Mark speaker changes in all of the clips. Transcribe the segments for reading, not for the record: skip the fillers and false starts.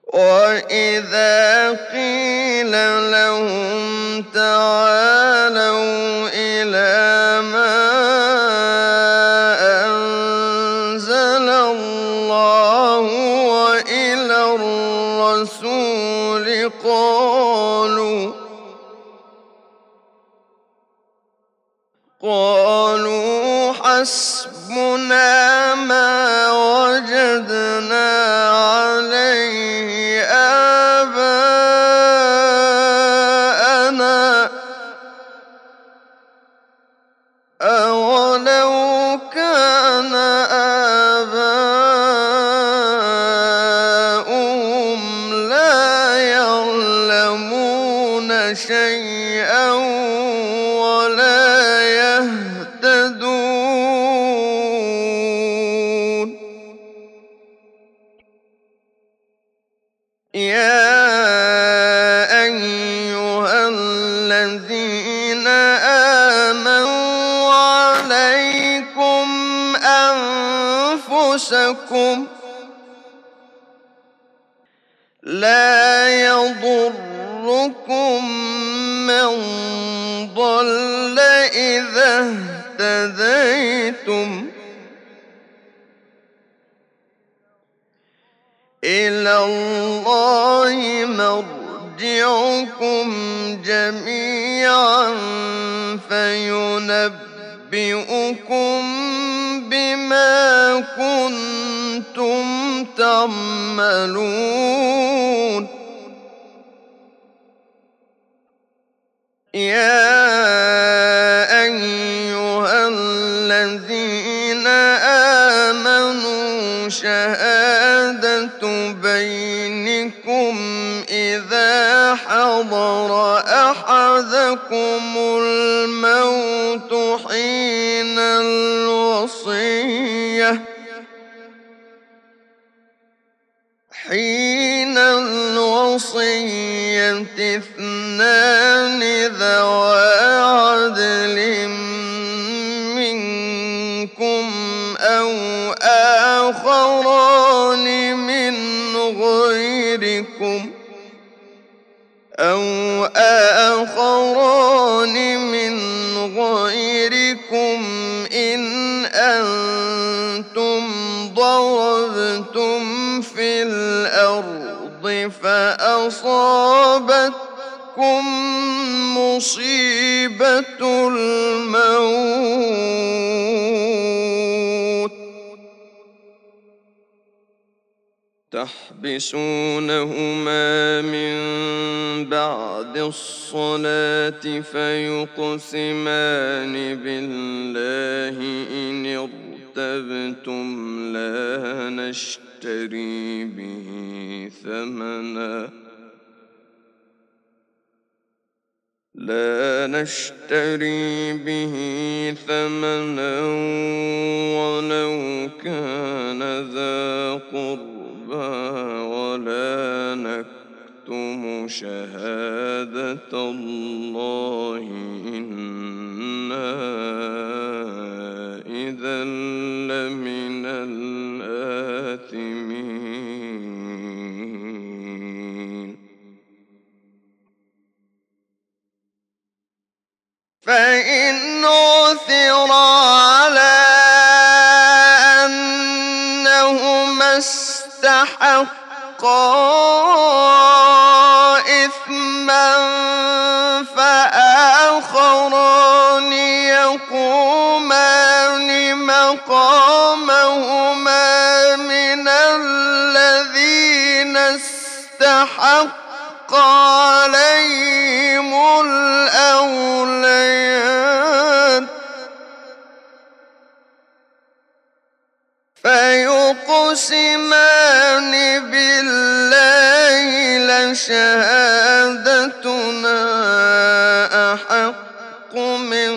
Speaker 1: وَإِذَا قِيلَ لَهُمْ تَعَالَوْا إِلَىٰ مَا أَنزَلَ اللَّهُ وَإِلَى الرَّسُولِ قَالُوا حَسْبُنَا مَا وَجَدْنَا عَلَيْهِ آبَاءَنَا ۚ أَوَلَوْ كَانَ آبَاؤُهُمْ لَا يَعْلَمُونَ شَيْئًا وَلَا يَهْتَدُونَ يَا أَيُّهَا الَّذِينَ آمَنُوا عَلَيْكُمْ أَنفُسَكُمْ لَا يَضُرُّكُم مَّن ضَلَّ إِذَا اهْتَدَيْتُمْ ۚ إِلَى اللَّهِ مَرْجِعُكُمْ جَمِيعًا فَيُنَبِّئُكُم بِمَا كُنتُمْ تَعْمَلُونَ يَا أَيُّهَا الَّذِينَ آمَنُوا شَهَادَةُ بَيْنِكُمْ إِذَا حَضَرَ أَحَدَكُمُ الْمَوْتُ حِينَ الْوَصِيَّةِ اثْنَانِ ذَوَا عَدْلٍ مِّنكُمْ أَوْ آخَرَانِ مِنْ غَيْرِكُمْ إِنْ أَنتُمْ ضَرَبْتُمْ فِي الْأَرْضِ فَأَصَابَتْكُم مُّصِيبَةُ الْمَوْتِ تَحْبِسُونَهُمَا مِن بَعْدِ الصَّلَاةِ فَيُقْسِمَانِ بِاللَّهِ إِنِ ارْتَبْتُمْ لَا نَشْتَرِي بِهِ ثَمَنًا وَلَوْ كَانَ ذَا قُرْبَىٰ وَلَا نَكْتُمُ شَهَادَةَ اللَّهِ إِنَّا إِذًا لَّمِنَ الْآثِمِينَ فَإِنْ عُثِرَ عَلَىٰ أَنَّهُمَا اسْتَحَقَّا إِثْمًا فَآخَرَانِ يَقُومَانِ مَقَامَهُمَا مِنَ الَّذِينَ اسْتَحَقَّ عَلَيْهِمُ الْأَوْلَيَانِ فَيُقْسِمَانِ بِاللَّهِ لَشَهَادَتُنَا أَحَقُّ مِن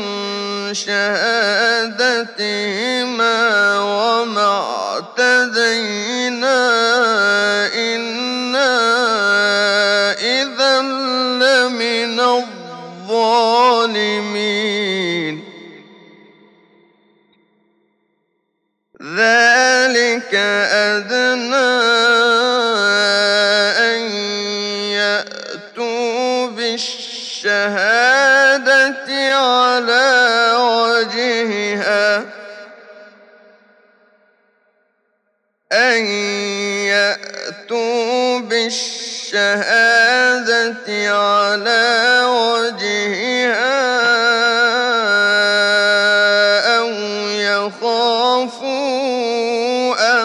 Speaker 1: شَهَادَتِهِمَا وَمَا اعْتَدَيْنَا إِنَّا إِذًا لَّمِنَ الظَّالِمِينَ ذَلِكَ أَدْنَىٰ أن يأتوا بالشهادة على وجهها أو يخافوا أن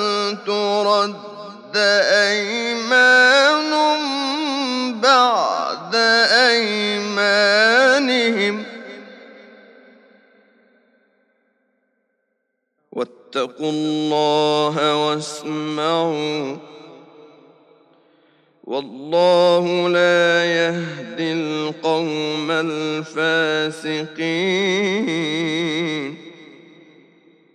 Speaker 1: ترد أيمان بعد أيمانهم واتقوا الله واسمعوا والله لا يهدي القوم الفاسقين